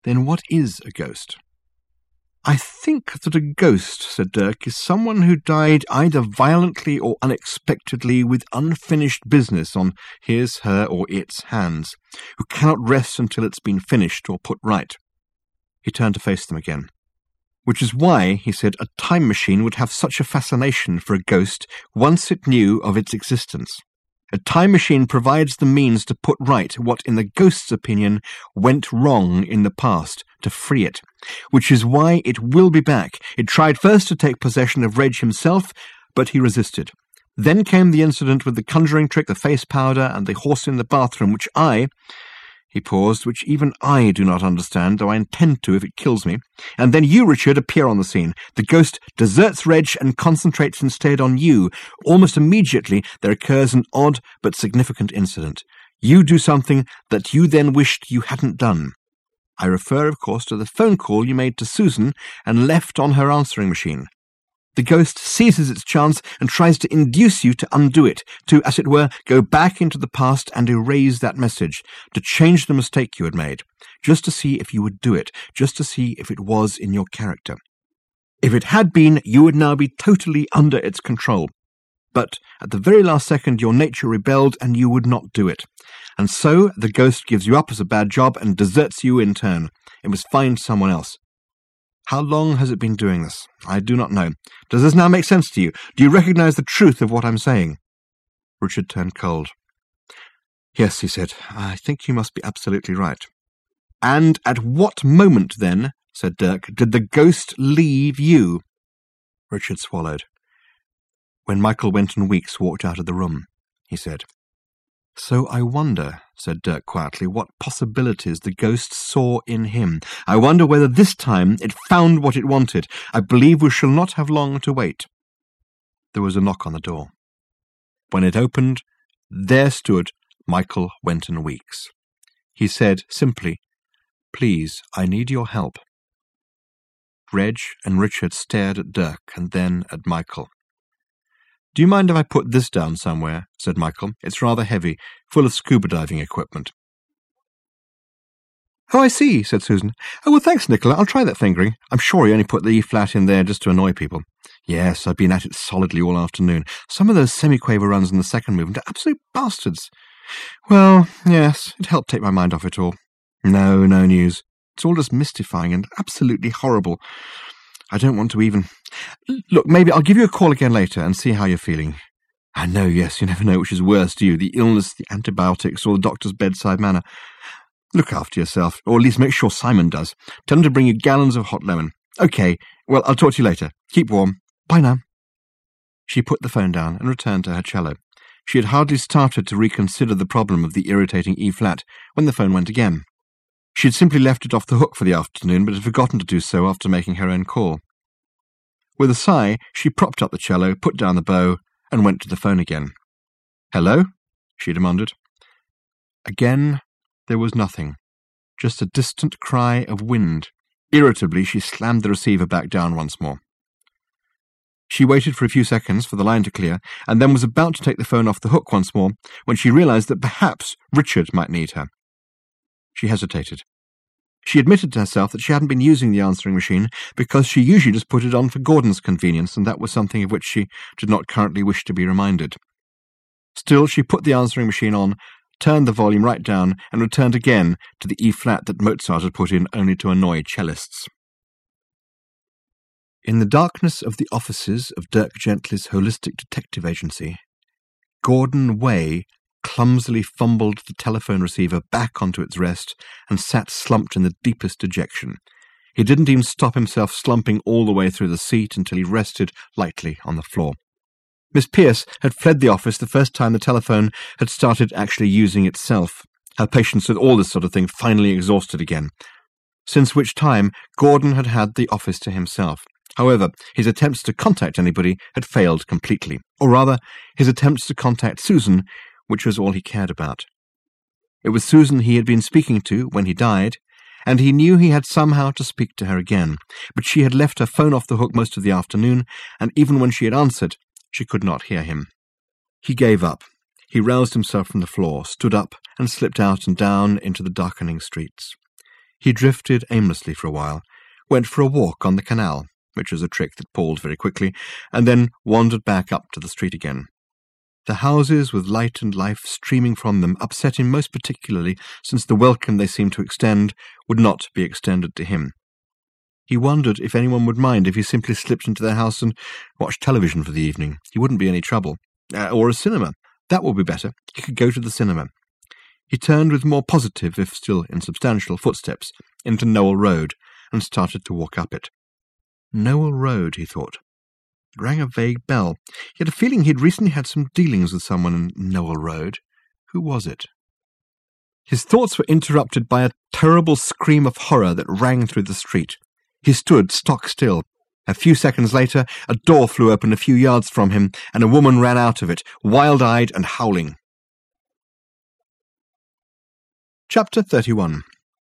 Then what is a ghost? I think that a ghost, said Dirk, is someone who died either violently or unexpectedly with unfinished business on his, her, or its hands, who cannot rest until it's been finished or put right. He turned to face them again. Which is why, he said, a time machine would have such a fascination for a ghost once it knew of its existence. A time machine provides the means to put right what, in the ghost's opinion, went wrong in the past, to free it, which is why it will be back. It tried first to take possession of Reg himself, but he resisted. Then came the incident with the conjuring trick, the face powder, and the horse in the bathroom, which he paused, which even I do not understand, though I intend to if it kills me. And then you, Richard, appear on the scene. The ghost deserts Reg and concentrates instead on you. Almost immediately there occurs an odd but significant incident. You do something that you then wished you hadn't done. I refer, of course, to the phone call you made to Susan and left on her answering machine. The ghost seizes its chance and tries to induce you to undo it, to, as it were, go back into the past and erase that message, to change the mistake you had made, just to see if you would do it, just to see if it was in your character. If it had been, you would now be totally under its control. But at the very last second your nature rebelled and you would not do it. And so the ghost gives you up as a bad job and deserts you in turn. It must find someone else. How long has it been doing this? I do not know. Does this now make sense to you? Do you recognize the truth of what I'm saying? Richard turned cold. Yes, he said. I think you must be absolutely right. And at what moment, then, said Dirk, did the ghost leave you? Richard swallowed. When Michael Wenton Weeks walked out of the room, he said. So I wonder, said Dirk quietly, what possibilities the ghost saw in him. I wonder whether this time it found what it wanted. I believe we shall not have long to wait. There was a knock on the door. When it opened, there stood Michael Wenton Weeks. He said simply, Please, I need your help. Reg and Richard stared at Dirk and then at Michael. Do you mind if I put this down somewhere? Said Michael. It's rather heavy, full of scuba diving equipment. Oh, I see, said Susan. Oh, well, thanks, Nicola. I'll try that fingering. I'm sure he only put the E-flat in there just to annoy people. Yes, I've been at it solidly all afternoon. Some of those semi-quaver runs in the second movement are absolute bastards. Well, yes, it helped take my mind off it all. No news. It's all just mystifying and absolutely horrible. I don't want to even... Look, maybe I'll give you a call again later and see how you're feeling. I know, yes, you never know which is worse, do you? The illness, the antibiotics, or the doctor's bedside manner. Look after yourself, or at least make sure Simon does. Tell him to bring you gallons of hot lemon. OK, well, I'll talk to you later. Keep warm. Bye now. She put the phone down and returned to her cello. She had hardly started to reconsider the problem of the irritating E-flat when the phone went again. She had simply left it off the hook for the afternoon, but had forgotten to do so after making her own call. With a sigh, she propped up the cello, put down the bow, and went to the phone again. Hello? She demanded. Again, there was nothing, just a distant cry of wind. Irritably, she slammed the receiver back down once more. She waited for a few seconds for the line to clear, and then was about to take the phone off the hook once more, when she realized that perhaps Richard might need her. She hesitated. She admitted to herself that she hadn't been using the answering machine because she usually just put it on for Gordon's convenience, and that was something of which she did not currently wish to be reminded. Still, she put the answering machine on, turned the volume right down, and returned again to the E-flat that Mozart had put in only to annoy cellists. In the darkness of the offices of Dirk Gently's holistic detective agency, Gordon Way clumsily fumbled the telephone receiver back onto its rest and sat slumped in the deepest dejection. He didn't even stop himself slumping all the way through the seat until he rested lightly on the floor. Miss Pearce had fled the office the first time the telephone had started actually using itself, her patience with all this sort of thing finally exhausted again, since which time Gordon had had the office to himself. However, his attempts to contact anybody had failed completely, or rather, his attempts to contact Susan, which was all he cared about. It was Susan he had been speaking to when he died, and he knew he had somehow to speak to her again, but she had left her phone off the hook most of the afternoon, and even when she had answered, she could not hear him. He gave up. He roused himself from the floor, stood up, and slipped out and down into the darkening streets. He drifted aimlessly for a while, went for a walk on the canal, which was a trick that palled very quickly, and then wandered back up to the street again. The houses with light and life streaming from them upset him most particularly, since the welcome they seemed to extend would not be extended to him. He wondered if anyone would mind if he simply slipped into their house and watched television for the evening. He wouldn't be any trouble. Or a cinema. That would be better. He could go to the cinema. He turned with more positive, if still insubstantial, footsteps into Knowle Road and started to walk up it. Knowle Road, he thought. It rang a vague bell. He had a feeling he had recently had some dealings with someone in Knowle Road. Who was it? His thoughts were interrupted by a terrible scream of horror that rang through the street. He stood stock still. A few seconds later, a door flew open a few yards from him, and a woman ran out of it, wild-eyed and howling. Chapter 31.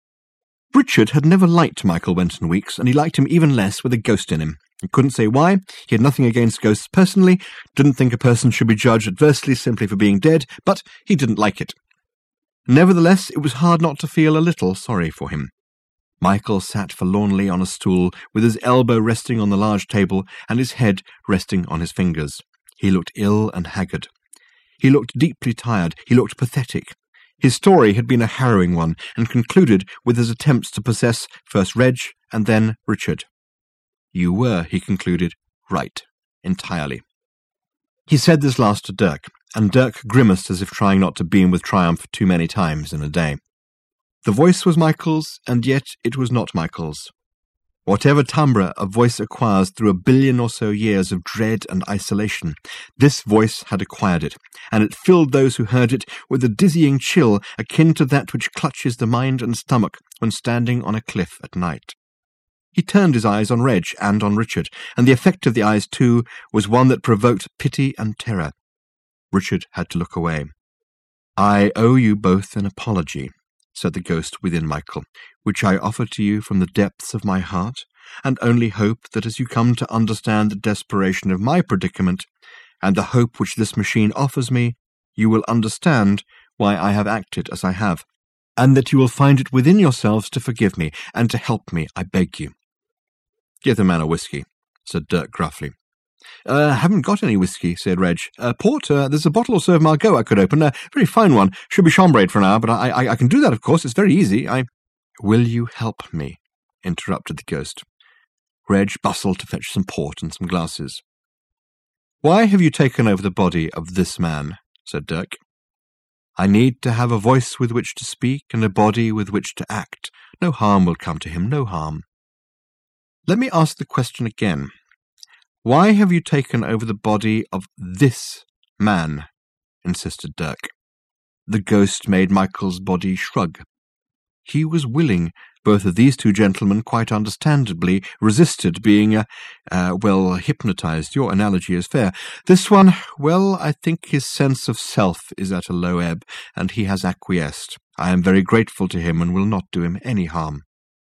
Richard had never liked Michael Wenton Weeks, and he liked him even less with a ghost in him. He couldn't say why. He had nothing against ghosts personally, didn't think a person should be judged adversely simply for being dead, but he didn't like it. Nevertheless, it was hard not to feel a little sorry for him. Michael sat forlornly on a stool, with his elbow resting on the large table and his head resting on his fingers. He looked ill and haggard. He looked deeply tired. He looked pathetic. His story had been a harrowing one, and concluded with his attempts to possess first Reg and then Richard. You were, he concluded, right, entirely. He said this last to Dirk, and Dirk grimaced as if trying not to beam with triumph too many times in a day. The voice was Michael's, and yet it was not Michael's. Whatever timbre a voice acquires through 1 billion or so years of dread and isolation, this voice had acquired it, and it filled those who heard it with a dizzying chill akin to that which clutches the mind and stomach when standing on a cliff at night. He turned his eyes on Reg and on Richard, and the effect of the eyes, too, was one that provoked pity and terror. Richard had to look away. I owe you both an apology, said the ghost within Michael, which I offer to you from the depths of my heart, and only hope that as you come to understand the desperation of my predicament, and the hope which this machine offers me, you will understand why I have acted as I have, and that you will find it within yourselves to forgive me, and to help me, I beg you. Give the man a whiskey, said Dirk gruffly. Haven't got any whiskey, said Reg. Port, there's a bottle or so of Margaux I could open, a very fine one. Should be chambrade for an hour, but I can do that, of course. It's very easy. Will you help me? Interrupted the ghost. Reg bustled to fetch some port and some glasses. Why have you taken over the body of this man? Said Dirk. I need to have a voice with which to speak and a body with which to act. No harm will come to him, no harm. Let me ask the question again. Why have you taken over the body of this man? Insisted Dirk. The ghost made Michael's body shrug. He was willing. Both of these two gentlemen, quite understandably, resisted being, hypnotized. Your analogy is fair. This one, I think his sense of self is at a low ebb, and he has acquiesced. I am very grateful to him and will not do him any harm.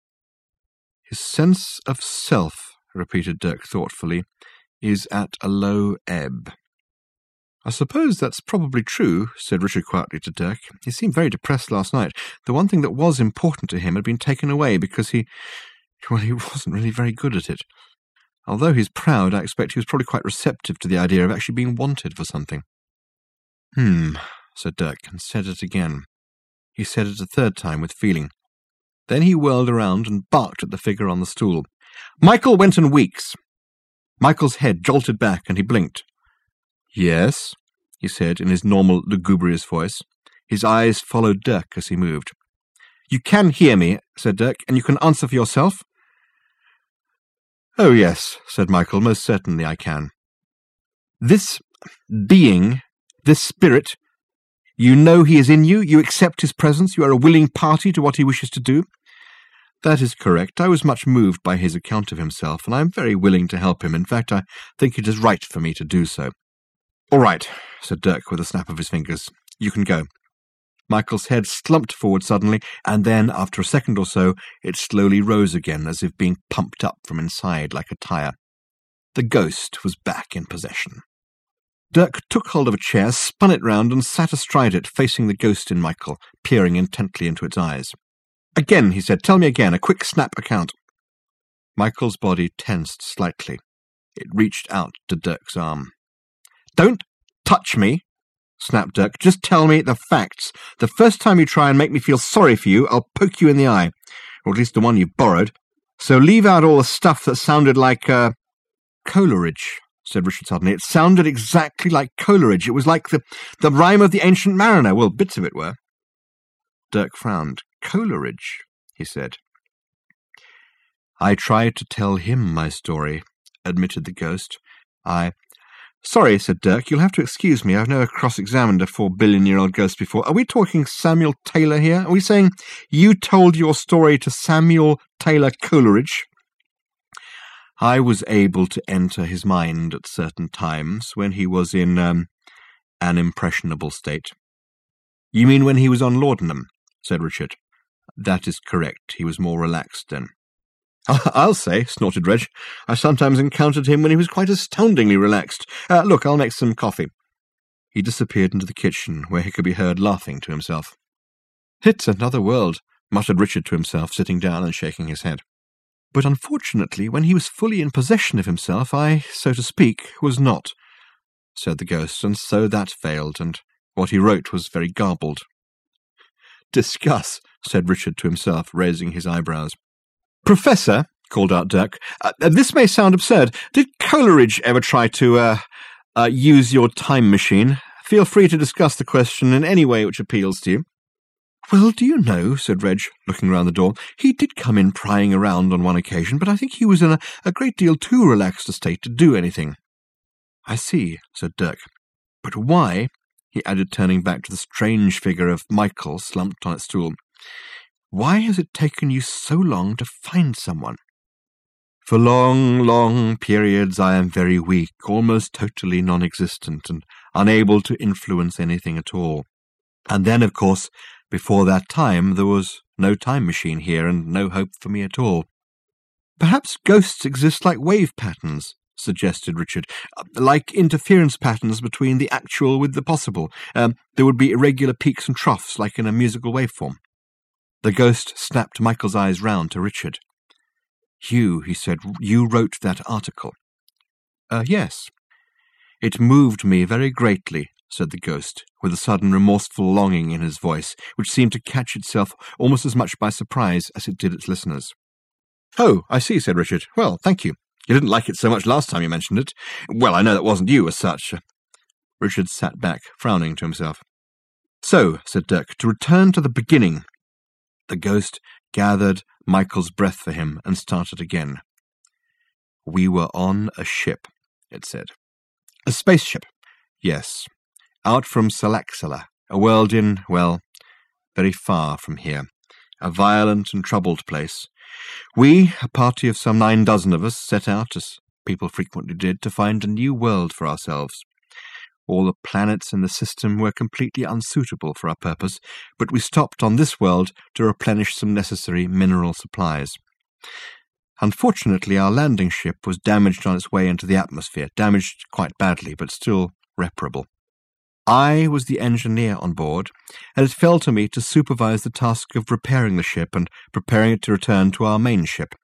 His sense of self, repeated Dirk thoughtfully, is at a low ebb. I suppose that's probably true, said Richard quietly to Dirk. He seemed very depressed last night. The one thing that was important to him had been taken away because he wasn't really very good at it. Although he's proud, I expect he was probably quite receptive to the idea of actually being wanted for something. Said Dirk, and said it again. He said it a third time with feeling. Then he whirled around and barked at the figure on the stool. Michael Wenton Weeks! Michael's head jolted back, and he blinked. Yes, he said in his normal lugubrious voice. His eyes followed Dirk as he moved. You can hear me, said Dirk, and you can answer for yourself? Oh, yes, said Michael, most certainly I can. This being, this spirit, you know he is in you, you accept his presence, you are a willing party to what he wishes to do? That is correct. I was much moved by his account of himself, and I am very willing to help him. In fact, I think it is right for me to do so. All right, said Dirk with a snap of his fingers. You can go. Michael's head slumped forward suddenly, and then, after a second or so, it slowly rose again, as if being pumped up from inside like a tire. The ghost was back in possession. Dirk took hold of a chair, spun it round, and sat astride it, facing the ghost in Michael, peering intently into its eyes. Again, he said. Tell me again. A quick snap account. Michael's body tensed slightly. It reached out to Dirk's arm. Don't touch me, snapped Dirk. Just tell me the facts. The first time you try and make me feel sorry for you, I'll poke you in the eye. Or at least the one you've borrowed. So leave out all the stuff that sounded like, Coleridge, said Richard suddenly. It sounded exactly like Coleridge. It was like the rhyme of the Ancient Mariner. Well, bits of it were. Dirk frowned. Coleridge, he said. I tried to tell him my story, admitted the ghost. Sorry, said Dirk. You'll have to excuse me. I've never cross-examined a 4-billion-year-old ghost before. Are we talking Samuel Taylor here? Are we saying you told your story to Samuel Taylor Coleridge? I was able to enter his mind at certain times when he was in an impressionable state. You mean when he was on laudanum? Said Richard. That is correct. He was more relaxed then. I'll say, snorted Reg. I sometimes encountered him when he was quite astoundingly relaxed. Look, I'll make some coffee. He disappeared into the kitchen, where he could be heard laughing to himself. It's another world, muttered Richard to himself, sitting down and shaking his head. But unfortunately, when he was fully in possession of himself, I, so to speak, was not, said the ghost, and so that failed, and what he wrote was very garbled. Discuss, said Richard to himself, raising his eyebrows. Professor, called out Dirk, this may sound absurd. Did Coleridge ever try to, use your time machine? Feel free to discuss the question in any way which appeals to you. Well, do you know, said Reg, looking round the door, he did come in prying around on one occasion, but I think he was in a great deal too relaxed a state to do anything. I see, said Dirk. But why, he added, turning back to the strange figure of Michael slumped on its stool, why has it taken you so long to find someone? For long, long periods I am very weak, almost totally non-existent, and unable to influence anything at all. And then, of course, before that time there was no time machine here, and no hope for me at all. Perhaps ghosts exist like wave patterns, suggested Richard, like interference patterns between the actual with the possible. There would be irregular peaks and troughs, like in a musical waveform. The ghost snapped Michael's eyes round to Richard. You, he said, you wrote that article. Yes. It moved me very greatly, said the ghost, with a sudden remorseful longing in his voice, which seemed to catch itself almost as much by surprise as it did its listeners. Oh, I see, said Richard. Well, thank you. You didn't like it so much last time you mentioned it. Well, I know that wasn't you as such. Richard sat back, frowning to himself. So, said Dirk, to return to the beginning. The ghost gathered Michael's breath for him and started again. We were on a ship, it said. A spaceship, yes. Out from Salaxala, a world in, well, very far from here. A violent and troubled place. We, a party of some 9 dozen of us, set out, as people frequently did, to find a new world for ourselves. All the planets in the system were completely unsuitable for our purpose, but we stopped on this world to replenish some necessary mineral supplies. Unfortunately, our landing ship was damaged on its way into the atmosphere, damaged quite badly, but still reparable. I was the engineer on board, and it fell to me to supervise the task of repairing the ship and preparing it to return to our main ship.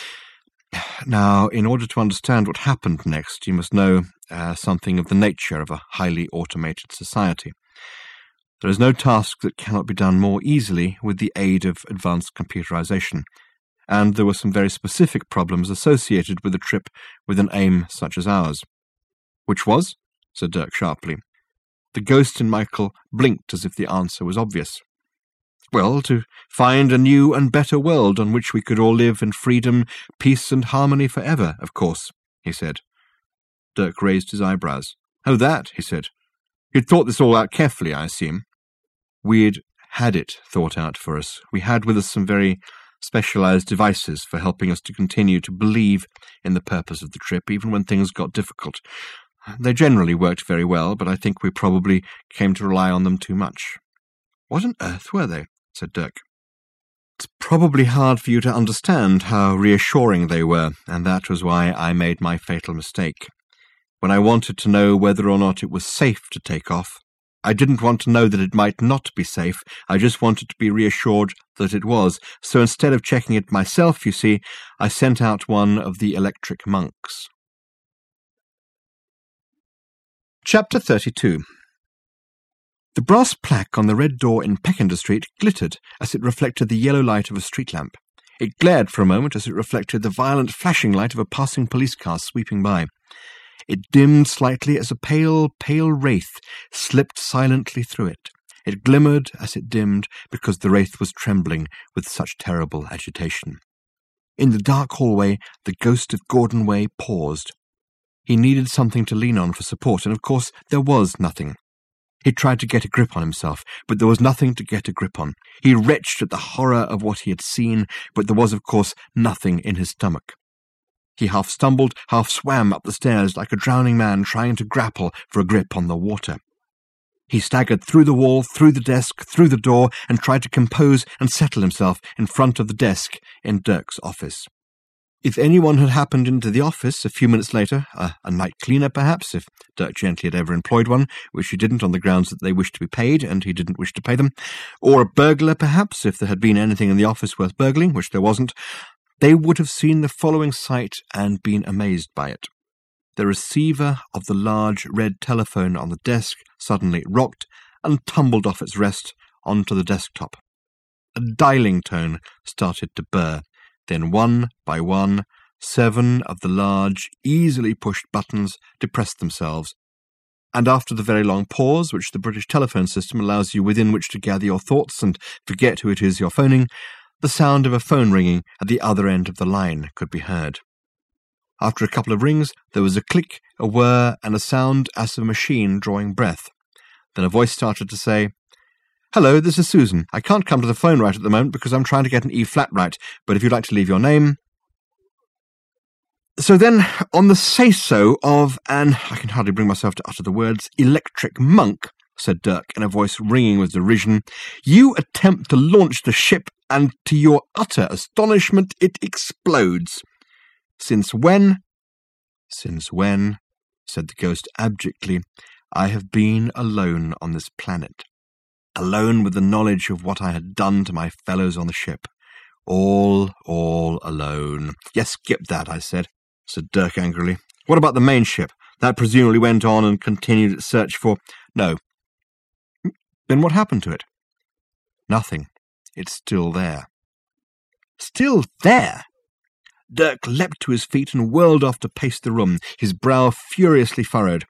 Now, in order to understand what happened next, you must know something of the nature of a highly automated society. There is no task that cannot be done more easily with the aid of advanced computerization, and there were some very specific problems associated with a trip with an aim such as ours. Which was? Said Dirk sharply. The ghost in Michael blinked as if the answer was obvious. Well, to find a new and better world on which we could all live in freedom, peace and harmony forever, of course, he said. Dirk raised his eyebrows. Oh, that, he said. You'd thought this all out carefully, I assume. We'd had it thought out for us. We had with us some very specialized devices for helping us to continue to believe in the purpose of the trip, even when things got difficult. They generally worked very well, but I think we probably came to rely on them too much. What on earth were they? Said Dirk. It's probably hard for you to understand how reassuring they were, and that was why I made my fatal mistake. When I wanted to know whether or not it was safe to take off, I didn't want to know that it might not be safe. I just wanted to be reassured that it was. So instead of checking it myself, you see, I sent out one of the electric monks. Chapter 32. The brass plaque on the red door in Peckender Street glittered as it reflected the yellow light of a street lamp. It glared for a moment as it reflected the violent flashing light of a passing police car sweeping by. It dimmed slightly as a pale, pale wraith slipped silently through it. It glimmered as it dimmed because the wraith was trembling with such terrible agitation. In the dark hallway, the ghost of Gordon Way paused. He needed something to lean on for support, and of course there was nothing. He tried to get a grip on himself, but there was nothing to get a grip on. He retched at the horror of what he had seen, but there was, of course, nothing in his stomach. He half stumbled, half swam up the stairs like a drowning man trying to grapple for a grip on the water. He staggered through the wall, through the desk, through the door, and tried to compose and settle himself in front of the desk in Dirk's office. If anyone had happened into the office a few minutes later, a night cleaner perhaps, if Dirk Gently had ever employed one, which he didn't on the grounds that they wished to be paid and he didn't wish to pay them, or a burglar perhaps, if there had been anything in the office worth burgling, which there wasn't, they would have seen the following sight and been amazed by it. The receiver of the large red telephone on the desk suddenly rocked and tumbled off its rest onto the desktop. A dialing tone started to burr. Then one by one, 7 of the large, easily pushed buttons depressed themselves, and after the very long pause which the British telephone system allows you within which to gather your thoughts and forget who it is you're phoning, the sound of a phone ringing at the other end of the line could be heard. After a couple of rings, there was a click, a whir, and a sound as of a machine drawing breath. Then a voice started to say, "Hello, this is Susan. I can't come to the phone right at the moment because I'm trying to get an E-flat right, but if you'd like to leave your name..." So then, on the say-so of an, I can hardly bring myself to utter the words, electric monk, said Dirk in a voice ringing with derision, "you attempt to launch the ship, and to your utter astonishment it explodes. Since when?" "Since when," said the ghost abjectly, "I have been alone on this planet. Alone with the knowledge of what I had done to my fellows on the ship. All alone." "Yes, skip that," I said Dirk angrily. "What about the main ship? That presumably went on and continued its search for—" "No." "Then what happened to it?" "Nothing. It's still there." "Still there?" Dirk leapt to his feet and whirled off to pace the room, his brow furiously furrowed.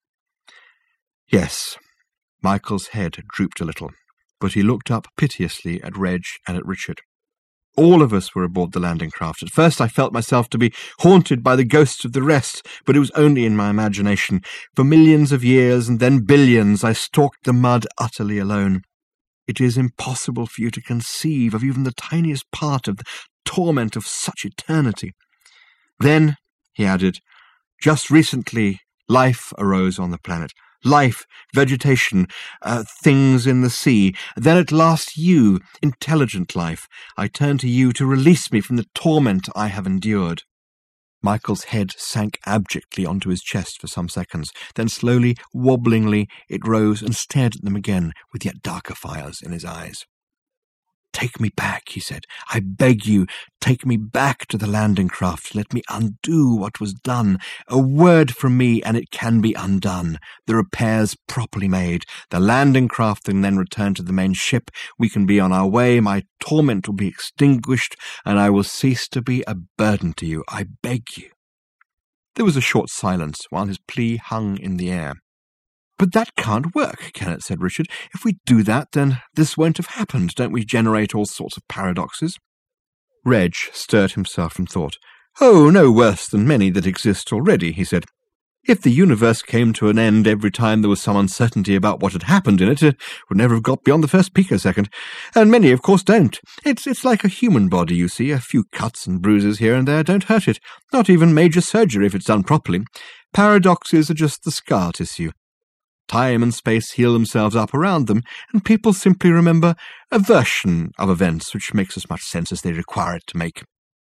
"Yes." Michael's head drooped a little, but he looked up piteously at Reg and at Richard. "All of us were aboard the landing craft. At first I felt myself to be haunted by the ghosts of the rest, but it was only in my imagination. For millions of years, and then billions, I stalked the mud utterly alone. It is impossible for you to conceive of even the tiniest part of the torment of such eternity. Then," he added, "just recently, life arose on the planet. Life, vegetation, things in the sea. Then at last you, intelligent life. I turn to you to release me from the torment I have endured." Michael's head sank abjectly onto his chest for some seconds. Then slowly, wobblingly, it rose and stared at them again with yet darker fires in his eyes. "Take me back," he said. "I beg you, take me back to the landing craft. Let me undo what was done. A word from me, and it can be undone. The repairs properly made. The landing craft can then return to the main ship. We can be on our way. My torment will be extinguished, and I will cease to be a burden to you. I beg you." There was a short silence while his plea hung in the air. "But that can't work," Kenneth said. "Richard, if we do that, then this won't have happened. Don't we generate all sorts of paradoxes?" Reg stirred himself and thought. "Oh, no worse than many that exist already," he said. "If the universe came to an end every time there was some uncertainty about what had happened in it, it would never have got beyond the first picosecond. And many, of course, don't. It's like a human body, you see. A few cuts and bruises here and there don't hurt it. Not even major surgery if it's done properly. Paradoxes are just the scar tissue. Time and space heal themselves up around them, and people simply remember a version of events which makes as much sense as they require it to make."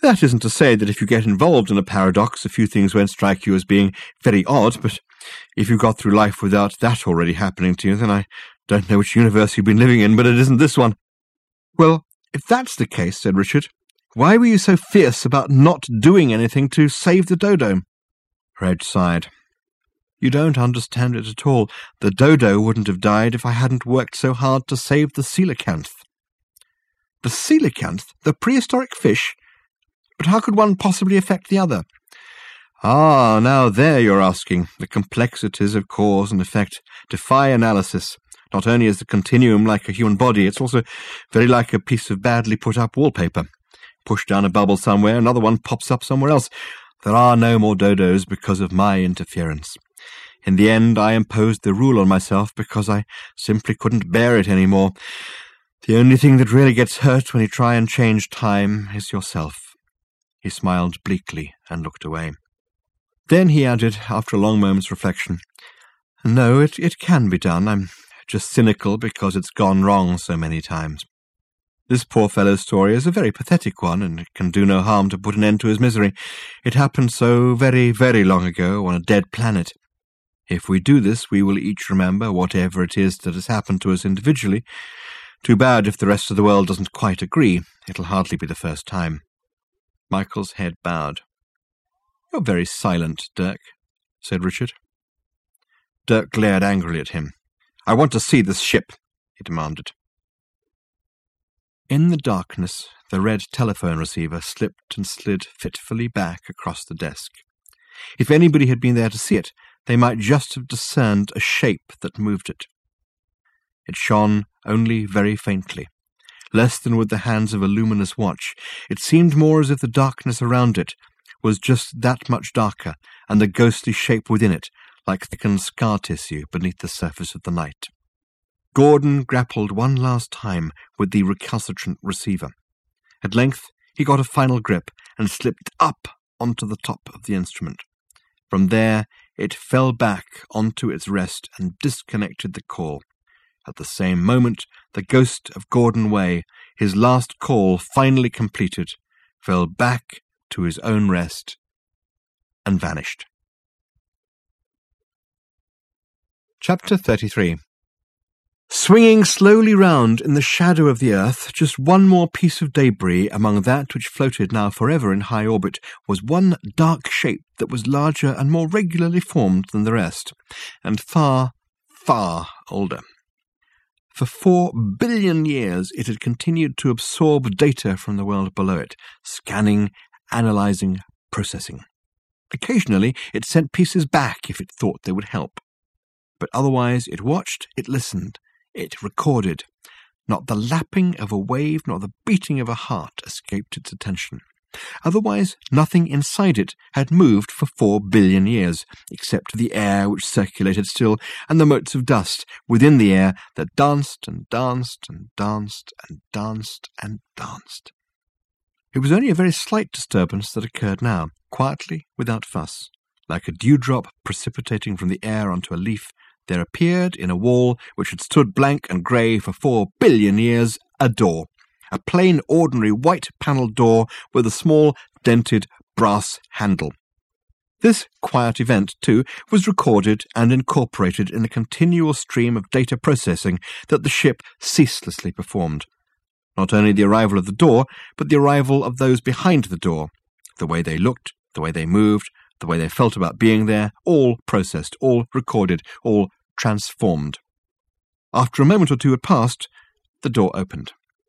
That isn't to say that if you get involved in a paradox, a few things won't strike you as being very odd, but if you got through life without that already happening to you, then I don't know which universe you've been living in, but it isn't this one. Well, if that's the case, said Richard, why were you so fierce about not doing anything to save the dodo? Reg sighed. You don't understand it at all. The dodo wouldn't have died if I hadn't worked so hard to save the coelacanth. The coelacanth? The prehistoric fish? But how could one possibly affect the other? Ah, now there you're asking. The complexities of cause and effect defy analysis. Not only is the continuum like a human body, it's also very like a piece of badly put-up wallpaper. Push down a bubble somewhere, another one pops up somewhere else. There are no more dodos because of my interference. In the end, I imposed the rule on myself because I simply couldn't bear it any more. The only thing that really gets hurt when you try and change time is yourself. He smiled bleakly and looked away. Then he added, after a long moment's reflection, No, it can be done. I'm just cynical because it's gone wrong so many times. This poor fellow's story is a very pathetic one, and it can do no harm to put an end to his misery. It happened so very, very long ago on a dead planet. If we do this, we will each remember whatever it is that has happened to us individually. Too bad if the rest of the world doesn't quite agree. It'll hardly be the first time. Michael's head bowed. You're very silent, Dirk, said Richard. Dirk glared angrily at him. I want to see this ship, he demanded. In the darkness, the red telephone receiver slipped and slid fitfully back across the desk. If anybody had been there to see it, they might just have discerned a shape that moved it. It shone only very faintly, less than with the hands of a luminous watch. It seemed more as if the darkness around it was just that much darker, and the ghostly shape within it, like thickened scar tissue beneath the surface of the night. Gordon grappled one last time with the recalcitrant receiver. At length he got a final grip and slipped up onto the top of the instrument. From there it fell back onto its rest and disconnected the call. At the same moment, the ghost of Gordon Way, his last call finally completed, fell back to his own rest and vanished. Chapter 33. Swinging slowly round in the shadow of the earth, just one more piece of debris among that which floated now forever in high orbit, was one dark shape that was larger and more regularly formed than the rest, and far, far older. For 4 billion years it had continued to absorb data from the world below it, scanning, analysing, processing. Occasionally it sent pieces back if it thought they would help. But otherwise it watched, it listened, it recorded. Not the lapping of a wave nor the beating of a heart escaped its attention. Otherwise nothing inside it had moved for 4 billion years, except the air which circulated still, and the motes of dust within the air that danced and danced and danced and danced and danced. It was only a very slight disturbance that occurred now, quietly, without fuss. Like a dewdrop precipitating from the air onto a leaf, there appeared in a wall which had stood blank and grey for 4 billion years a door. A plain, ordinary, white-panelled door with a small, dented, brass handle. This quiet event, too, was recorded and incorporated in the continual stream of data processing that the ship ceaselessly performed. Not only the arrival of the door, but the arrival of those behind the door. The way they looked, the way they moved, the way they felt about being there, all processed, all recorded, all transformed. After a moment or two had passed, the door opened.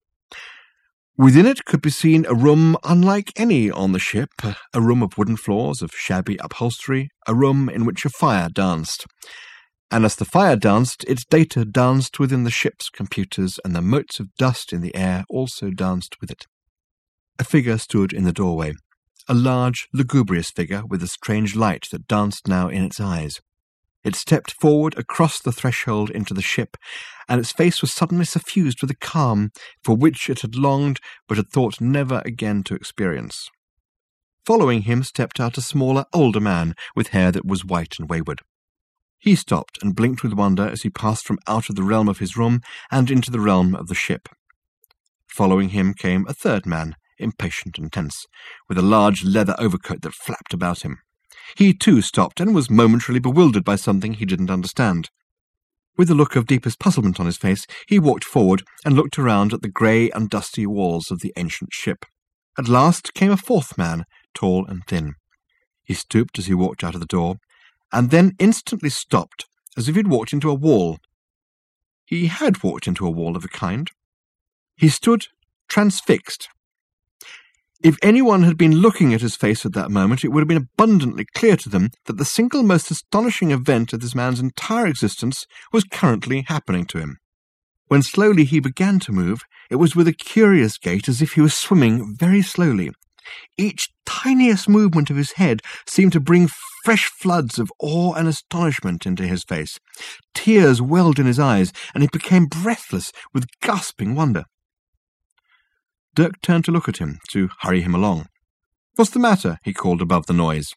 Within it could be seen a room unlike any on the ship, a room of wooden floors, of shabby upholstery, a room in which a fire danced. And as the fire danced, its data danced within the ship's computers, and the motes of dust in the air also danced with it. A figure stood in the doorway, a large, lugubrious figure with a strange light that danced now in its eyes. It stepped forward across the threshold into the ship, and its face was suddenly suffused with a calm for which it had longed but had thought never again to experience. Following him stepped out a smaller, older man with hair that was white and wayward. He stopped and blinked with wonder as he passed from out of the realm of his room and into the realm of the ship. Following him came a third man, impatient and tense, with a large leather overcoat that flapped about him. He too stopped and was momentarily bewildered by something he didn't understand. With a look of deepest puzzlement on his face, he walked forward and looked around at the grey and dusty walls of the ancient ship. At last came a fourth man, tall and thin. He stooped as he walked out of the door, and then instantly stopped, as if he'd walked into a wall. He had walked into a wall of a kind. He stood transfixed. If anyone had been looking at his face at that moment, it would have been abundantly clear to them that the single most astonishing event of this man's entire existence was currently happening to him. When slowly he began to move, it was with a curious gait as if he was swimming very slowly. Each tiniest movement of his head seemed to bring fresh floods of awe and astonishment into his face. Tears welled in his eyes, and he became breathless with gasping wonder. Dirk turned to look at him, to hurry him along. "What's the matter?" he called above the noise.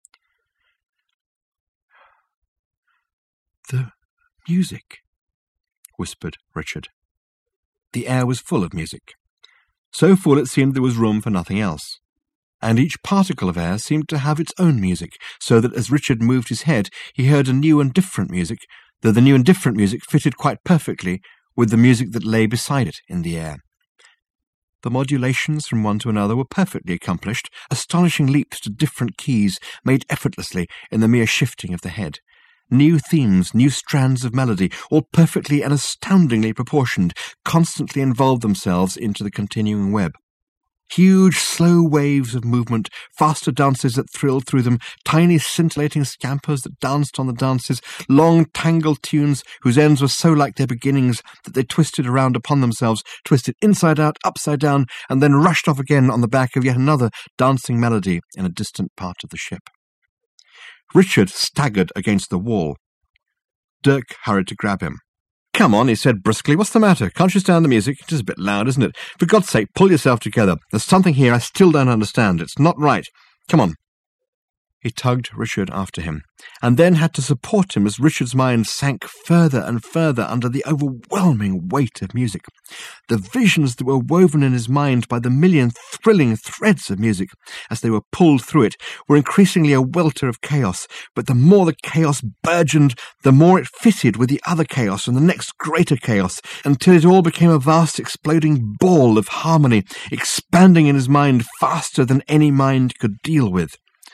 "The music," whispered Richard. The air was full of music. So full it seemed there was room for nothing else. And each particle of air seemed to have its own music, so that as Richard moved his head, he heard a new and different music, though the new and different music fitted quite perfectly with the music that lay beside it in the air. The modulations from one to another were perfectly accomplished, astonishing leaps to different keys made effortlessly in the mere shifting of the head. New themes, new strands of melody, all perfectly and astoundingly proportioned, constantly involved themselves into the continuing web. Huge, slow waves of movement, faster dances that thrilled through them, tiny scintillating scampers that danced on the dances, long tangled tunes whose ends were so like their beginnings that they twisted around upon themselves, twisted inside out, upside down, and then rushed off again on the back of yet another dancing melody in a distant part of the ship. Richard staggered against the wall. Dirk hurried to grab him. "Come on," he said brusquely. "What's the matter? Can't you stand the music? It is a bit loud, isn't it? For God's sake, pull yourself together. There's something here I still don't understand. It's not right. Come on." He tugged Richard after him, and then had to support him as Richard's mind sank further and further under the overwhelming weight of music. The visions that were woven in his mind by the million thrilling threads of music, as they were pulled through it, were increasingly a welter of chaos, but the more the chaos burgeoned, the more it fitted with the other chaos and the next greater chaos, until it all became a vast exploding ball of harmony, expanding in his mind faster than any mind could deal with.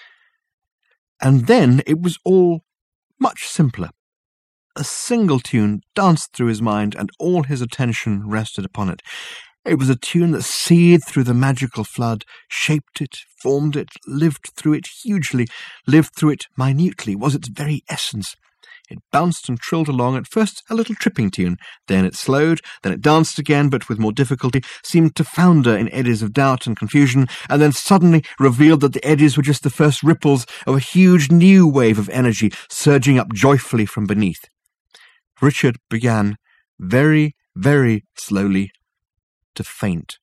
And then it was all much simpler. A single tune danced through his mind, and all his attention rested upon it. It was a tune that seethed through the magical flood, shaped it, formed it, lived through it hugely, lived through it minutely, was its very essence. It bounced and trilled along, at first a little tripping tune, then it slowed, then it danced again, but with more difficulty, seemed to founder in eddies of doubt and confusion, and then suddenly revealed that the eddies were just the first ripples of a huge new wave of energy surging up joyfully from beneath. Richard began, very, very slowly, to faint.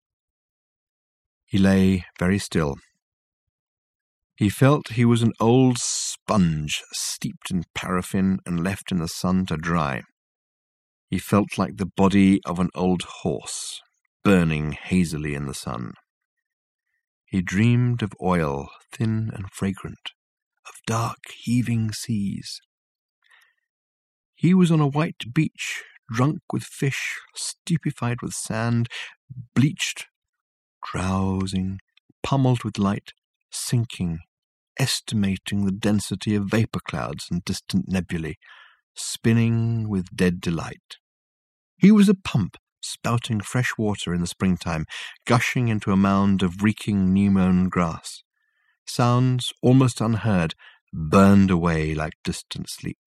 He lay very still. He felt he was an old sponge steeped in paraffin and left in the sun to dry. He felt like the body of an old horse, burning hazily in the sun. He dreamed of oil, thin and fragrant, of dark, heaving seas. He was on a white beach, drunk with fish, stupefied with sand, bleached, drowsing, pummeled with light, sinking, estimating the density of vapour clouds and distant nebulae, spinning with dead delight. He was a pump spouting fresh water in the springtime, gushing into a mound of reeking new-mown grass. Sounds, almost unheard, burned away like distant sleep.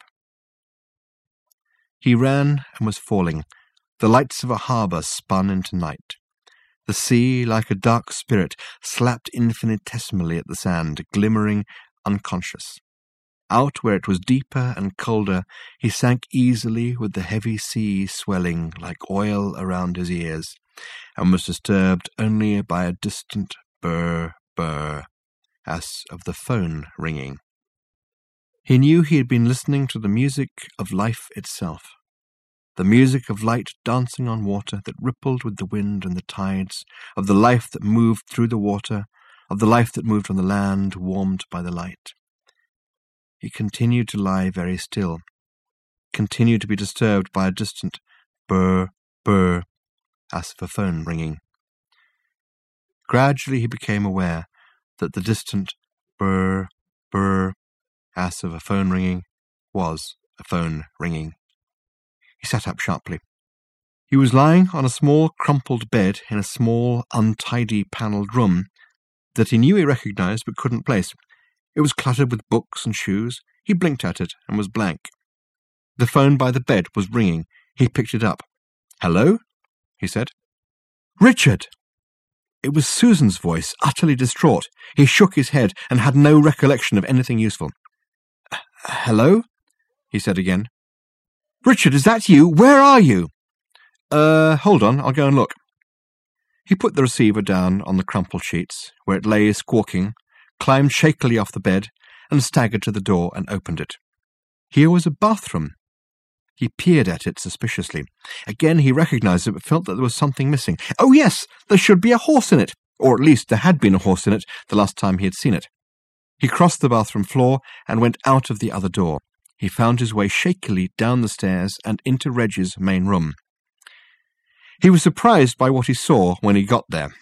He ran and was falling. The lights of a harbour spun into night. The sea, like a dark spirit, slapped infinitesimally at the sand, glimmering, unconscious. Out where it was deeper and colder, he sank easily with the heavy sea swelling like oil around his ears, and was disturbed only by a distant burr, burr, as of the phone ringing. He knew he had been listening to the music of life itself. the music of light dancing on water that rippled with the wind and the tides, of the life that moved through the water, of the life that moved on the land, warmed by the light. He continued to lie very still, continued to be disturbed by a distant burr, burr, as of a phone ringing. Gradually he became aware that the distant burr, burr, as of a phone ringing, was a phone ringing. He sat up sharply. He was lying on a small crumpled bed in a small, untidy panelled room that he knew he recognised but couldn't place. It was cluttered with books and shoes. He blinked at it and was blank. The phone by the bed was ringing. He picked it up. "Hello?" he said. "Richard!" It was Susan's voice, utterly distraught. He shook his head and had no recollection of anything useful. "Hello?" he said again. "Richard, is that you? Where are you?" Hold on, I'll go and look." He put the receiver down on the crumpled sheets, where it lay squawking, climbed shakily off the bed, and staggered to the door and opened it. Here was a bathroom. He peered at it suspiciously. Again he recognised it, but felt that there was something missing. Oh yes, there should be a horse in it, or at least there had been a horse in it the last time he had seen it. He crossed the bathroom floor and went out of the other door. He found his way shakily down the stairs and into Reg's main room. He was surprised by what he saw when he got there.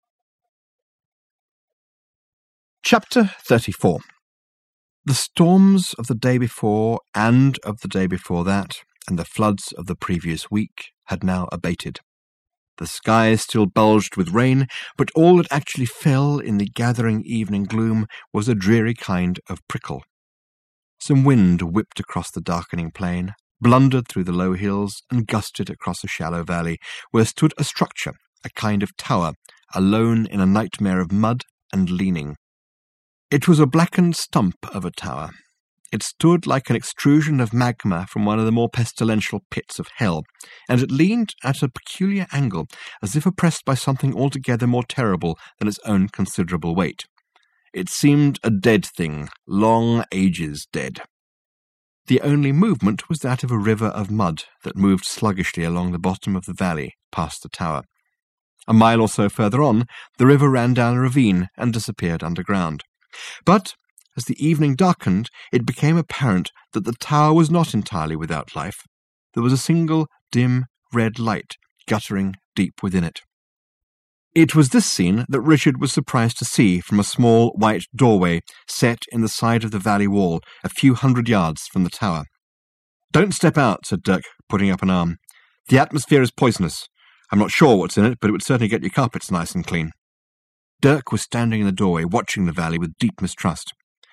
Chapter 34. The storms of the day before and of the day before that, and the floods of the previous week, had now abated. The sky still bulged with rain, but all that actually fell in the gathering evening gloom was a dreary kind of prickle. Some wind whipped across the darkening plain, blundered through the low hills, and gusted across a shallow valley, where stood a structure, a kind of tower, alone in a nightmare of mud and leaning. It was a blackened stump of a tower. It stood like an extrusion of magma from one of the more pestilential pits of hell, and it leaned at a peculiar angle, as if oppressed by something altogether more terrible than its own considerable weight. It seemed a dead thing, long ages dead. The only movement was that of a river of mud that moved sluggishly along the bottom of the valley past the tower. A mile or so further on, the river ran down a ravine and disappeared underground. But, as the evening darkened, it became apparent that the tower was not entirely without life. There was a single dim red light guttering deep within it. It was this scene that Richard was surprised to see from a small white doorway set in the side of the valley wall, a few hundred yards from the tower. "Don't step out," said Dirk, putting up an arm. "The atmosphere is poisonous. I'm not sure what's in it, but it would certainly get your carpets nice and clean." Dirk was standing in the doorway, watching the valley with deep mistrust.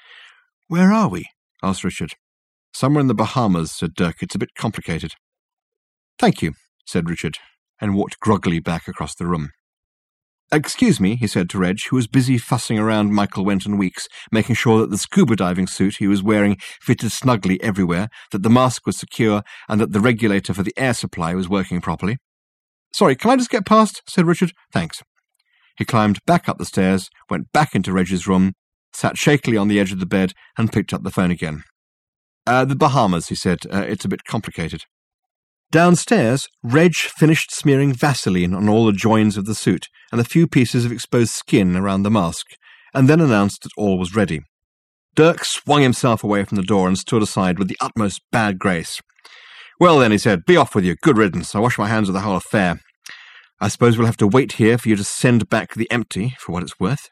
"Where are we?" asked Richard. "Somewhere in the Bahamas," said Dirk. "It's a bit complicated." "Thank you," said Richard, and walked groggily back across the room. "Excuse me," he said to Reg, who was busy fussing around Michael Wenton Weeks, making sure that the scuba diving suit he was wearing fitted snugly everywhere, that the mask was secure, and that the regulator for the air supply was working properly. "Sorry, can I just get past?" said Richard. "Thanks." He climbed back up the stairs, went back into Reg's room, sat shakily on the edge of the bed, and picked up the phone again. "The Bahamas," he said. "It's a bit complicated." Downstairs, Reg finished smearing Vaseline on all the joins of the suit and the few pieces of exposed skin around the mask, and then announced that all was ready. Dirk swung himself away from the door and stood aside with the utmost bad grace. "Well then," he said, "be off with you. Good riddance. I wash my hands of the whole affair. I suppose we'll have to wait here for you to send back the empty, for what it's worth."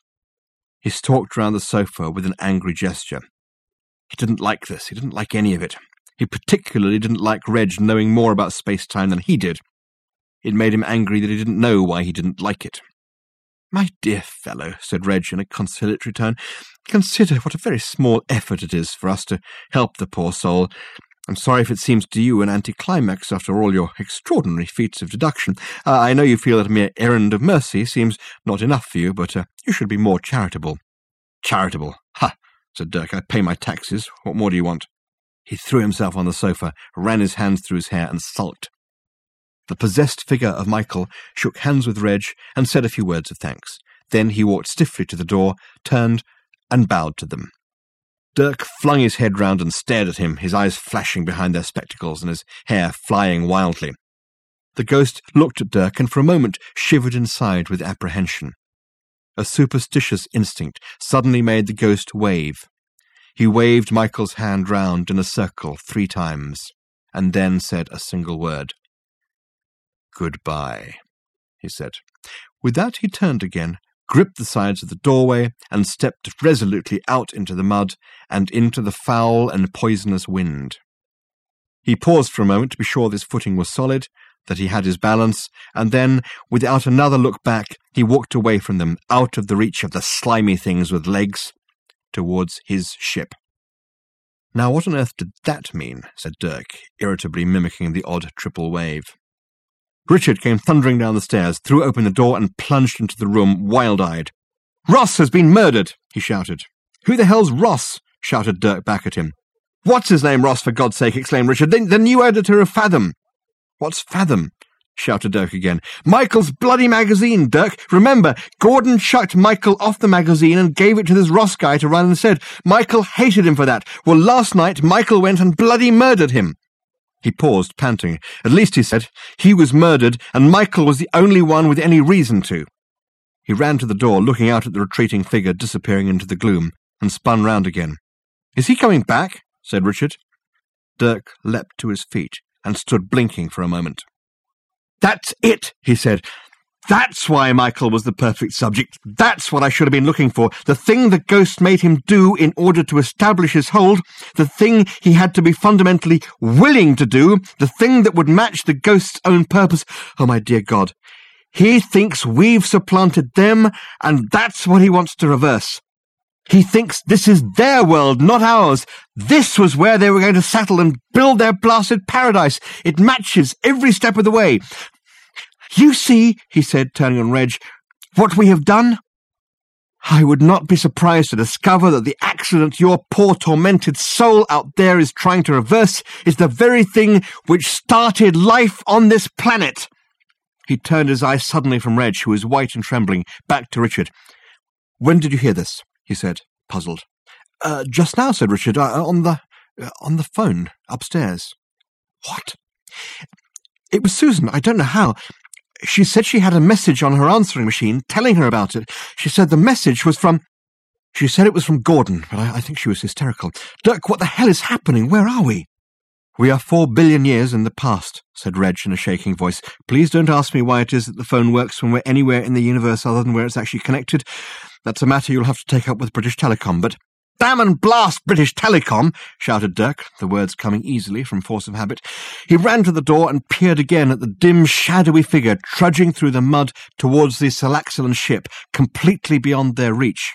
He stalked round the sofa with an angry gesture. He didn't like this. He didn't like any of it. He particularly didn't like Reg knowing more about space-time than he did. It made him angry that he didn't know why he didn't like it. "My dear fellow," said Reg in a conciliatory tone, "consider what a very small effort it is for us to help the poor soul. I'm sorry if it seems to you an anticlimax after all your extraordinary feats of deduction. I know you feel that a mere errand of mercy seems not enough for you, but you should be more charitable." "Charitable? Ha!" said Dirk. "I pay my taxes. What more do you want?" He threw himself on the sofa, ran his hands through his hair, and sulked. The possessed figure of Michael shook hands with Reg and said a few words of thanks. Then he walked stiffly to the door, turned, and bowed to them. Dirk flung his head round and stared at him, his eyes flashing behind their spectacles and his hair flying wildly. The ghost looked at Dirk and for a moment shivered inside with apprehension. A superstitious instinct suddenly made the ghost wave. He waved Michael's hand round in a circle 3 times, and then said a single word. "Goodbye," he said. With that he turned again, gripped the sides of the doorway, and stepped resolutely out into the mud and into the foul and poisonous wind. He paused for a moment to be sure his footing was solid, that he had his balance, and then, without another look back, he walked away from them, out of the reach of the slimy things with legs, towards his ship. "Now what on earth did that mean?" said Dirk, irritably mimicking the odd triple wave. Richard came thundering down the stairs, threw open the door, and plunged into the room, wild-eyed. "Ross has been murdered!" he shouted. "Who the hell's Ross?" shouted Dirk back at him. "What's his name, Ross, for God's sake?" exclaimed Richard. "The new editor of Fathom." "What's Fathom?" shouted Dirk again. "Michael's bloody magazine, Dirk. Remember, Gordon chucked Michael off the magazine and gave it to this Ross guy to run instead. Michael hated him for that. Well, last night, Michael went and bloody murdered him." He paused, panting. At least, he said, he was murdered, and Michael was the only one with any reason to. He ran to the door, looking out at the retreating figure disappearing into the gloom, and spun round again. "Is he coming back?" said Richard. Dirk leapt to his feet and stood blinking for a moment. "That's it," he said. "That's why Michael was the perfect subject. That's what I should have been looking for. The thing the ghost made him do in order to establish his hold, the thing he had to be fundamentally willing to do, the thing that would match the ghost's own purpose. Oh, my dear God. He thinks we've supplanted them, and that's what he wants to reverse. He thinks this is their world, not ours. This was where they were going to settle and build their blasted paradise. It matches every step of the way. You see," he said, turning on Reg, "what we have done? I would not be surprised to discover that the accident your poor tormented soul out there is trying to reverse is the very thing which started life on this planet." He turned his eyes suddenly from Reg, who was white and trembling, back to Richard. "When did you hear this?" he said, puzzled. Just now," said Richard, on the phone, upstairs." "What?" "It was Susan. I don't know how. She said she had a message on her answering machine telling her about it. She said the message was from... She said it was from Gordon, but I think she was hysterical. Dirk, what the hell is happening? Where are we?" "We are 4 billion years in the past," said Reg in a shaking voice. "Please don't ask me why it is that the phone works when we're anywhere in the universe other than where it's actually connected. That's a matter you'll have to take up with British Telecom, but—" "Damn and blast British Telecom!" shouted Dirk, the words coming easily from force of habit. He ran to the door and peered again at the dim, shadowy figure trudging through the mud towards the Salaxilon ship, completely beyond their reach.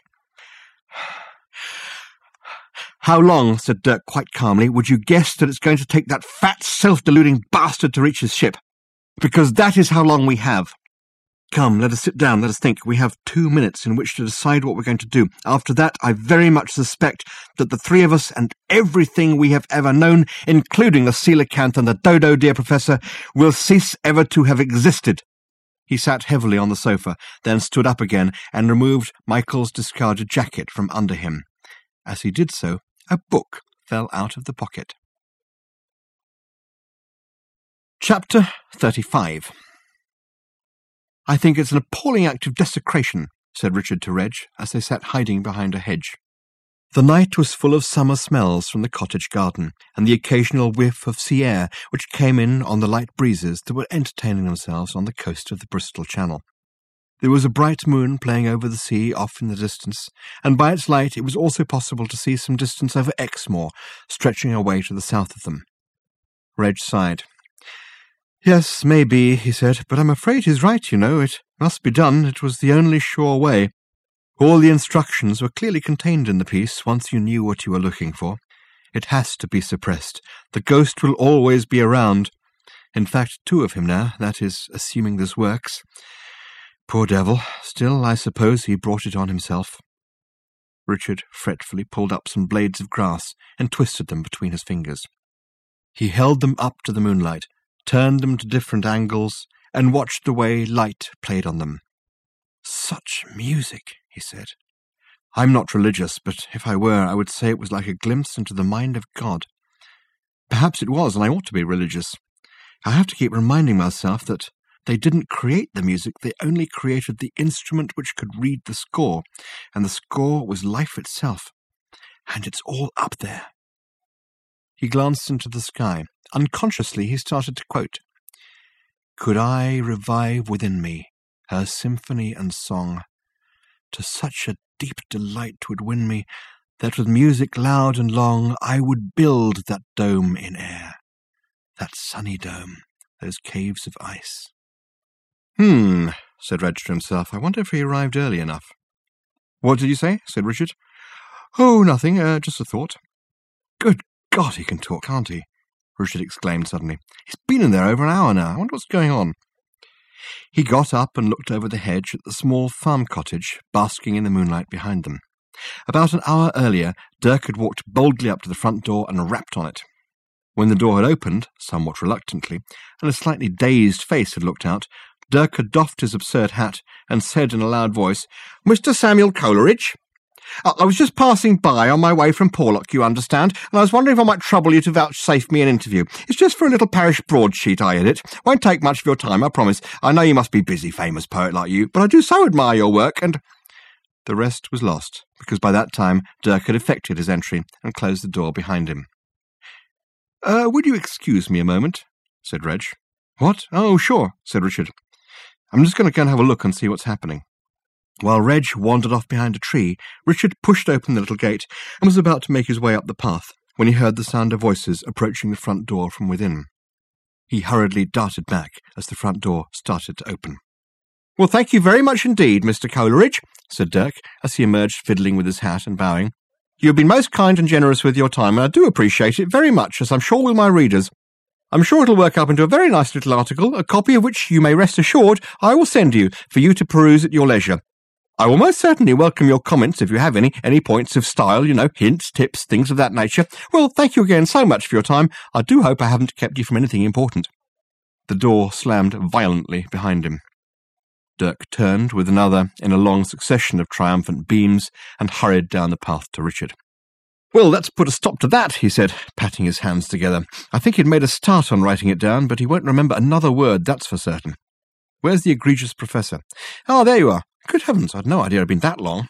"How long," said Dirk quite calmly, "would you guess that it's going to take that fat, self-deluding bastard to reach his ship? Because that is how long we have. Come, let us sit down, let us think. We have 2 minutes in which to decide what we're going to do. After that, I very much suspect that the 3 of us and everything we have ever known, including the coelacanth and the dodo, dear Professor, will cease ever to have existed." He sat heavily on the sofa, then stood up again and removed Michael's discarded jacket from under him. As he did so, a book fell out of the pocket. Chapter 35. "I think it's an appalling act of desecration," said Richard to Reg, as they sat hiding behind a hedge. The night was full of summer smells from the cottage garden, and the occasional whiff of sea air which came in on the light breezes that were entertaining themselves on the coast of the Bristol Channel. There was a bright moon playing over the sea off in the distance, and by its light it was also possible to see some distance over Exmoor, stretching away to the south of them. Reg sighed. "Yes, maybe," he said, "but I'm afraid he's right, you know. It must be done. It was the only sure way. All the instructions were clearly contained in the piece, once you knew what you were looking for. It has to be suppressed. The ghost will always be around. In fact, 2 of him now, that is, assuming this works. Poor devil. Still, I suppose he brought it on himself." Richard fretfully pulled up some blades of grass and twisted them between his fingers. He held them up to the moonlight, turned them to different angles, and watched the way light played on them. "Such music," he said. I'm not religious, but if I were, I would say it was like a glimpse into the mind of God. Perhaps it was, and I ought to be religious. I have to keep reminding myself that they didn't create the music, they only created the instrument which could read the score, and the score was life itself. And it's all up there. He glanced into the sky. Unconsciously, he started to quote, "Could I revive within me her symphony and song, to such a deep delight would win me, that with music loud and long I would build that dome in air, that sunny dome, those caves of ice." Said Reg to himself. I wonder if he arrived early enough. What did you say? Said Richard. Oh, nothing, just a thought. Good God, he can talk, can't he? Richard exclaimed suddenly. He's been in there over an hour now. I wonder what's going on. He got up and looked over the hedge at the small farm cottage basking in the moonlight behind them. About an hour earlier, Dirk had walked boldly up to the front door and rapped on it. When the door had opened, somewhat reluctantly, and a slightly dazed face had looked out, Dirk had doffed his absurd hat and said in a loud voice, "Mr. Samuel Coleridge? I was just passing by on my way from Porlock, you understand, and I was wondering if I might trouble you to vouchsafe me an interview. It's just for a little parish broadsheet I edit. Won't take much of your time, I promise. I know you must be busy, famous poet like you, but I do so admire your work, and—" The rest was lost, because by that time Dirk had effected his entry and closed the door behind him. Would you excuse me a moment? Said Reg. What? Oh, sure, said Richard. I'm just going to go and have a look and see what's happening. While Reg wandered off behind a tree, Richard pushed open the little gate and was about to make his way up the path when he heard the sound of voices approaching the front door from within. He hurriedly darted back as the front door started to open. Well, thank you very much indeed, Mr. Coleridge, said Dirk, as he emerged fiddling with his hat and bowing. You have been most kind and generous with your time, and I do appreciate it very much, as I'm sure will my readers. I'm sure it'll work up into a very nice little article, a copy of which you may rest assured I will send you for you to peruse at your leisure. I will most certainly welcome your comments if you have any points of style, hints, tips, things of that nature. Well, thank you again so much for your time. I do hope I haven't kept you from anything important. The door slammed violently behind him. Dirk turned with another in a long succession of triumphant beams and hurried down the path to Richard. Well, let's put a stop to that, he said, patting his hands together. I think he'd made a start on writing it down, but he won't remember another word, that's for certain. Where's the egregious professor? Ah, there you are. Good heavens, I'd no idea it'd been that long.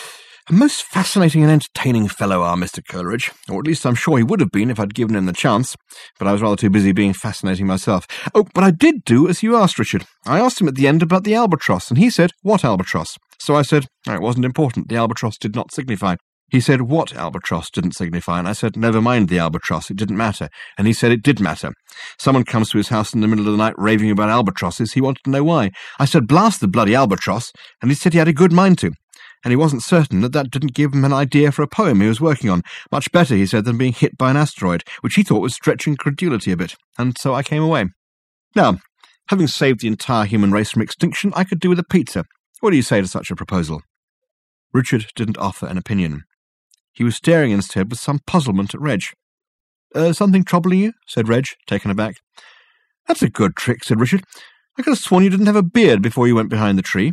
A most fascinating and entertaining fellow, our Mr. Coleridge, or at least I'm sure he would have been if I'd given him the chance, but I was rather too busy being fascinating myself. Oh, but I did do as you asked, Richard. I asked him at the end about the albatross, and he said, what albatross? So I said, it wasn't important, the albatross did not signify. He said, what albatross didn't signify? And I said, never mind the albatross, it didn't matter. And he said it did matter. Someone comes to his house in the middle of the night raving about albatrosses. He wanted to know why. I said, blast the bloody albatross. And he said he had a good mind to. And he wasn't certain that didn't give him an idea for a poem he was working on. Much better, he said, than being hit by an asteroid, which he thought was stretching credulity a bit. And so I came away. Now, having saved the entire human race from extinction, I could do with a pizza. What do you say to such a proposal? Richard didn't offer an opinion. He was staring instead with some puzzlement at Reg. Something troubling you? Said Reg, taken aback. That's a good trick, said Richard. I could have sworn you didn't have a beard before you went behind the tree.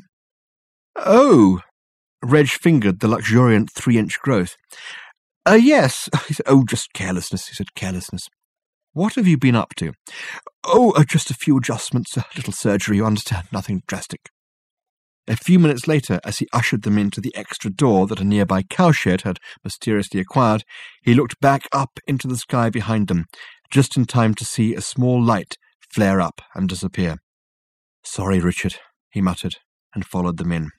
Oh! Reg fingered the luxuriant 3-inch growth. Yes. He said, just carelessness, he said, carelessness. What have you been up to? Just a few adjustments, a little surgery, you understand, nothing drastic. A few minutes later, as he ushered them into the extra door that a nearby cowshed had mysteriously acquired, he looked back up into the sky behind them, just in time to see a small light flare up and disappear. Sorry, Richard, he muttered, and followed them in.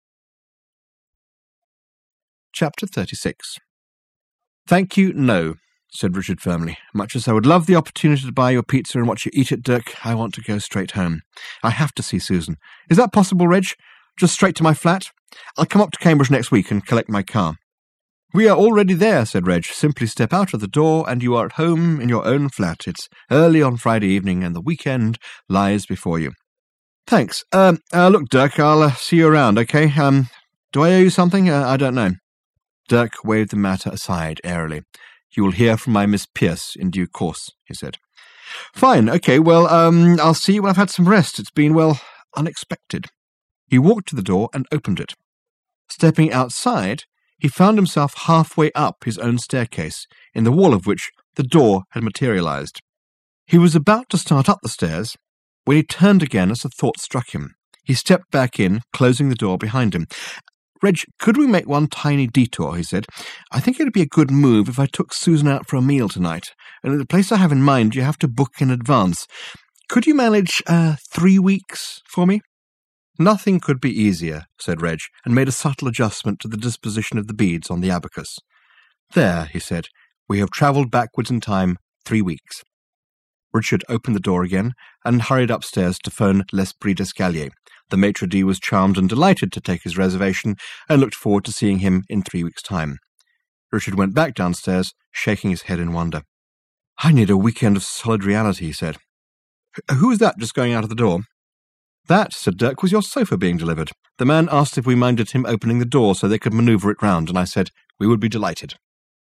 Chapter 36. Thank you, no, said Richard firmly. Much as I would love the opportunity to buy your pizza and watch you eat it, Dirk, I want to go straight home. I have to see Susan. Is that possible, Reg? Just straight to my flat? I'll come up to Cambridge next week and collect my car. We are already there, said Reg. Simply step out of the door and you are at home in your own flat. It's early on Friday evening and the weekend lies before you. Thanks. Look, Dirk, I'll see you around, okay? Do I owe you something? I don't know. Dirk waved the matter aside airily. You will hear from my Miss Pierce in due course, he said. Fine, okay, well, I'll see you when I've had some rest. It's been, unexpected. He walked to the door and opened it. Stepping outside, he found himself halfway up his own staircase, in the wall of which the door had materialized. He was about to start up the stairs when he turned again as a thought struck him. He stepped back in, closing the door behind him. "Reg, could we make one tiny detour?" he said. "I think it would be a good move if I took Susan out for a meal tonight, and the place I have in mind you have to book in advance. Could you manage 3 weeks for me?" "Nothing could be easier," said Reg, and made a subtle adjustment to the disposition of the beads on the abacus. "There," he said, "we have travelled backwards in time 3 weeks." Richard opened the door again and hurried upstairs to phone L'Esprit d'Escalier. The maitre d' was charmed and delighted to take his reservation and looked forward to seeing him in 3 weeks' time. Richard went back downstairs, shaking his head in wonder. "I need a weekend of solid reality," he said. "Who was that just going out of the door?" "That," said Dirk, "was your sofa being delivered. The man asked if we minded him opening the door so they could manoeuvre it round, and I said we would be delighted."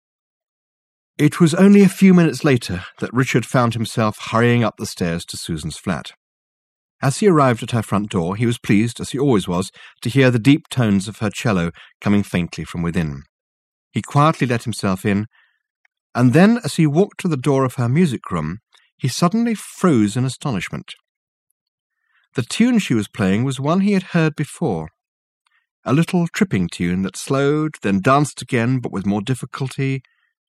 It was only a few minutes later that Richard found himself hurrying up the stairs to Susan's flat. As he arrived at her front door, he was pleased, as he always was, to hear the deep tones of her cello coming faintly from within. He quietly let himself in, and then, as he walked to the door of her music room, he suddenly froze in astonishment. The tune she was playing was one he had heard before, a little tripping tune that slowed, then danced again, but with more difficulty.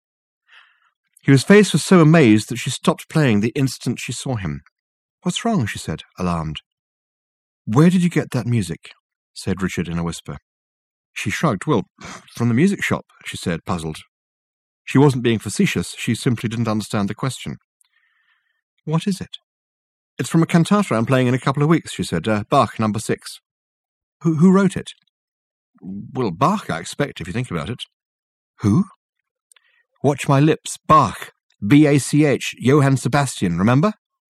His face was so amazed that she stopped playing the instant she saw him. "What's wrong?" she said, alarmed. "Where did you get that music?" said Richard in a whisper. She shrugged. "Well, from the music shop," she said, puzzled. She wasn't being facetious, she simply didn't understand the question. "What is it?" "It's from a cantata I'm playing in a couple of weeks," she said. Bach, No. 6. Who wrote it?" "Well, Bach, I expect, if you think about it." "Who?" "Watch My Lips, Bach, B-A-C-H, Johann Sebastian, remember?"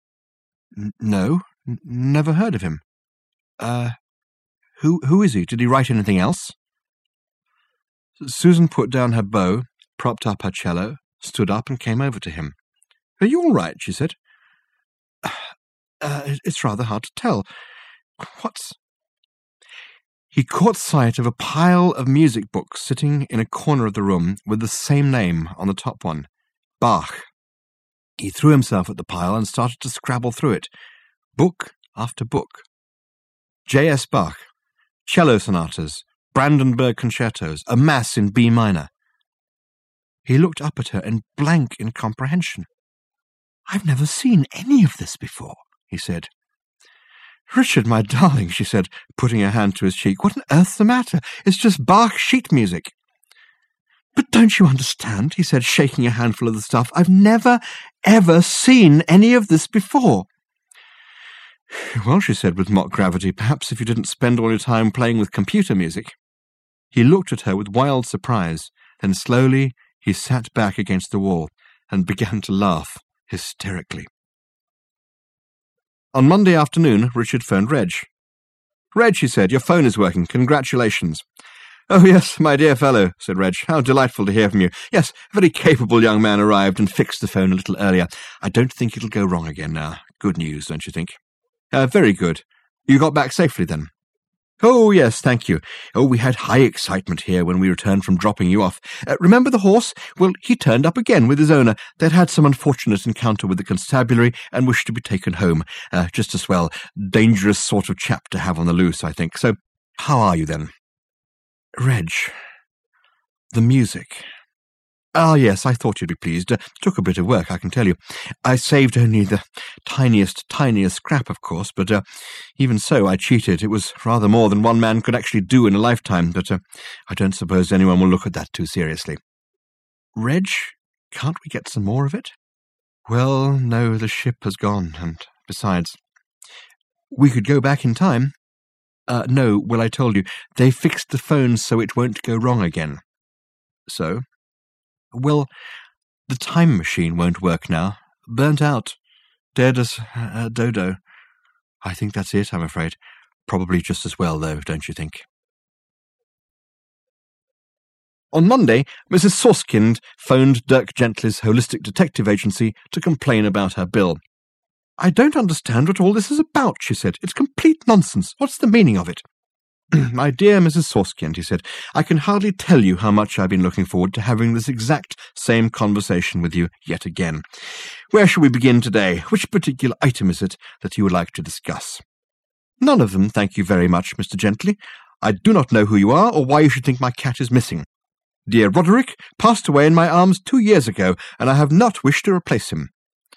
"No, never heard of him. Who is he? Did he write anything else?" Susan put down her bow, propped up her cello, stood up and came over to him. "Are you all right?" she said. It's rather hard to tell. What's—" He caught sight of a pile of music books sitting in a corner of the room with the same name on the top one, Bach. He threw himself at the pile and started to scrabble through it, book after book. J.S. Bach, cello sonatas, Brandenburg concertos, a mass in B minor. He looked up at her in blank incomprehension. "I've never seen any of this before," he said. "Richard, my darling," she said, putting her hand to his cheek, "what on earth's the matter? It's just Bach sheet music." "But don't you understand?" he said, shaking a handful of the stuff. "I've never, ever seen any of this before." "Well," she said with mock gravity, "perhaps if you didn't spend all your time playing with computer music." He looked at her with wild surprise, then slowly he sat back against the wall and began to laugh hysterically. On Monday afternoon, Richard phoned Reg. "Reg," he said, "your phone is working. Congratulations." "Oh, yes, my dear fellow," said Reg. "How delightful to hear from you. Yes, a very capable young man arrived and fixed the phone a little earlier. I don't think it'll go wrong again now. Good news, don't you think?" Very good. You got back safely, then?" "Oh, yes, thank you. Oh, we had high excitement here when we returned from dropping you off. Remember the horse? Well, he turned up again with his owner. They'd had some unfortunate encounter with the constabulary and wished to be taken home. Just as well. Dangerous sort of chap to have on the loose, I think. So, how are you, then?" "Reg, the music." "Ah, yes, I thought you'd be pleased. Took a bit of work, I can tell you. I saved only the tiniest scrap, of course, but even so, I cheated. It was rather more than one man could actually do in a lifetime, but I don't suppose anyone will look at that too seriously." "Reg, can't we get some more of it?" "Well, no, the ship has gone, and besides—" "We could go back in time." No, well, I told you, they fixed the phone so it won't go wrong again." "So?" "Well, the time machine won't work now. Burnt out. Dead as a dodo. I think that's it, I'm afraid. Probably just as well, though, don't you think?" On Monday, Mrs. Sorskind phoned Dirk Gently's holistic detective agency to complain about her bill. "I don't understand what all this is about," she said. "It's complete nonsense. What's the meaning of it?" My dear Mrs. Sorskind, he said, I can hardly tell you how much I've been looking forward to having this exact same conversation with you yet again. Where shall we begin today? Which particular item is it that you would like to discuss? None of them, thank you very much, Mr. Gently. I do not know who you are, or why you should think my cat is missing. Dear Roderick passed away in my arms 2 years ago, and I have not wished to replace him.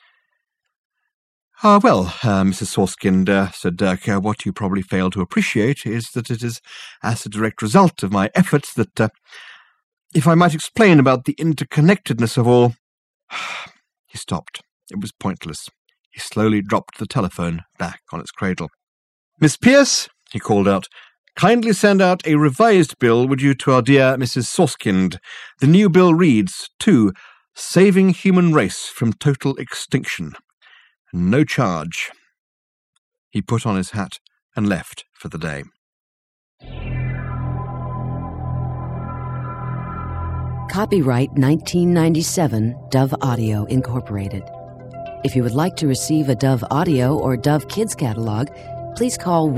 Mrs. Sorskind, said Dirk, what you probably fail to appreciate is that it is as a direct result of my efforts that, if I might explain about the interconnectedness of all— He stopped. It was pointless. He slowly dropped the telephone back on its cradle. Miss Pierce, he called out, kindly send out a revised bill, would you, to our dear Mrs. Sorskind. The new bill reads, 2. Saving human race from total extinction. No charge. He put on his hat and left for the day. Copyright 1997 Dove Audio Incorporated. If you would like to receive a Dove Audio or Dove Kids catalog, please call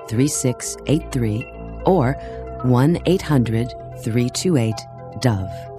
1-800-328-3683 or 1-800-328-DOVE.